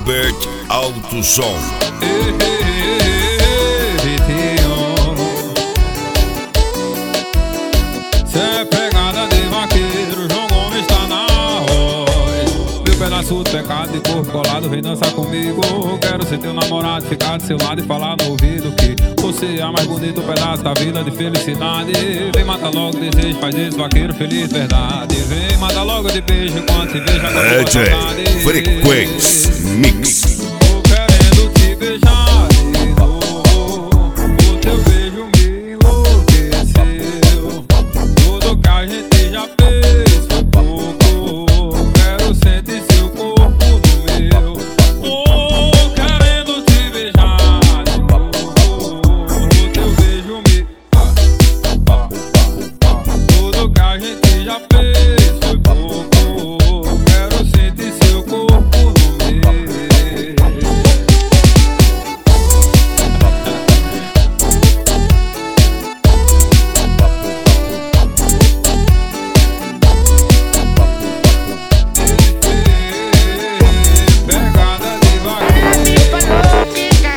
Albert Alto Som. Cê é pegada de vaqueiro, João Gomes tá na voz. Meu pedaço de pecado de corpo colado, vem dançar comigo. Quero ser teu namorado, ficar do seu lado e falar no ouvido que você é a mais bonita pedaço da vida de felicidade. Vem matar logo o desejo, faz esse vaqueiro feliz de verdade. Vem matar logo de beijo enquanto se beija com a DJ Frequência Mix. Tô querendo te beijar.